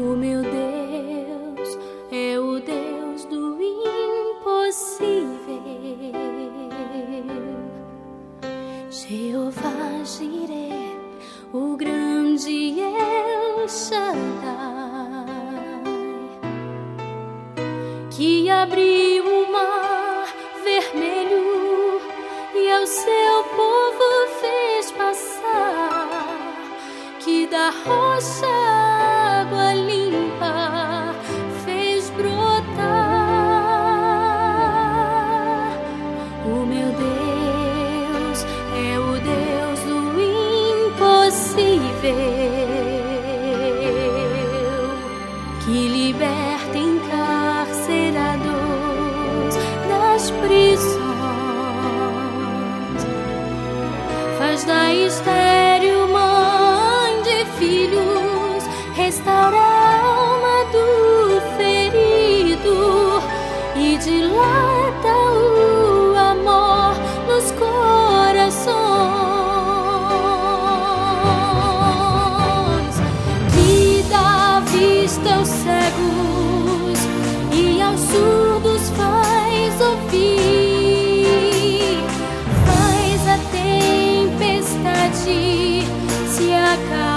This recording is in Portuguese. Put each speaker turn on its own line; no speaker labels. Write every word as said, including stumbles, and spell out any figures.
O meu Deus é o Deus do impossível. Jeová Jireh, o grande El Shaddai, que abriu o mar vermelho e ao seu povo fez passar, que da rocha água limpa fez brotar. O meu Deus é o Deus do impossível, que liberta encarcerados das prisões, faz da estéril mãe de filhos, restaura a alma do ferido e dilata o amor nos corações, que dá vista aos cegos e aos surdos faz ouvir, faz a tempestade se acalmar.